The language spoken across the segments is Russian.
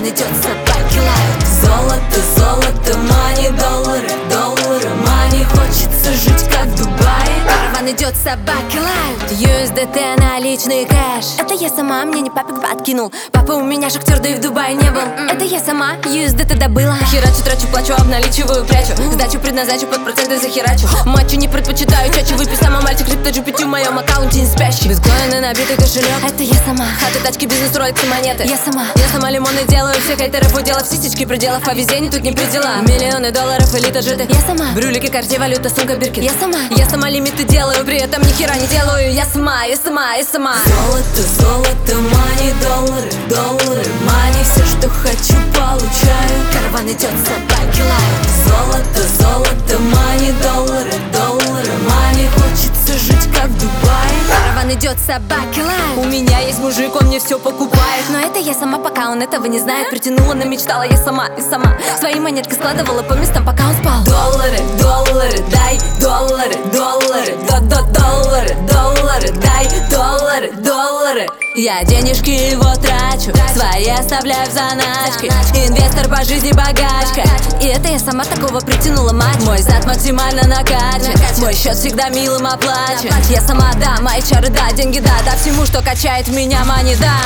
Караван идет, собаки лают. Золото, золото, мани, доллары, доллары, мани. Хочется жить как в Дубае. Караван идет, собаки лают. USDT, наличный кэш. Это я сама, мне не папик подкинул. Папа у меня шахтер, да и в Дубае не был. Это я сама, USDT добыла. Херачу, трачу, плачу, обналичиваю, прячу. Сдачу предназначу, под проценты захерачу. Матчу не предпочитаю, чаще выпью сама. Мальчик крипто GPT в моем аккаунте не спящий. Биткоины, набитый кошелек. Это я сама. Хаты, тачки, бизнес, роликсы, монеты. Я сама лимоны делаю. Всех хейтеров уделов, сисечки пределов. По везению тут не предела. Миллионы долларов, элита житых. Я сама. Брюлики, карте, валюта, сумка, биркин. Я сама лимиты делаю, при этом ни хера не делаю. Я сама. Золото, золото, мани, доллары, доллары, мани. Все, что хочу, получаю. Караван идет, собаки лают. Золото, золото, мани, доллары, доллары, мани. Хочется жить как в Дубае. Караван идет, собаки лают. У меня есть мужик, он мне все покупает. Но это я сама, пока он этого не знает. Притянула, намечтала я сама. Свои монетки складывала по местам, пока он спал. Доллары, доллары, дай доллары, доллары, доллары, доллары, дай доллары, доллары. Я денежки его трачу, свои оставляю в заначке. Инвестор по жизни, богачка. И это я сама такого притянула, мать. Мой зад максимально накачан, мой счет всегда милым оплачен. Я сама, да, мои чары, да, деньги, да, да всему, что качает меня, мани, да.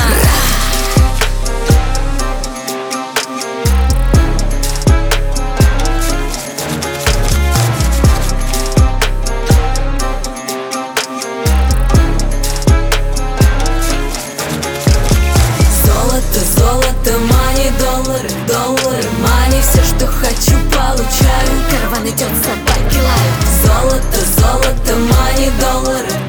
Золото, мани, доллары, доллары, мани. Все, что хочу, получаю. Караван идет, собаки лают. Золото, золото, мани, доллары,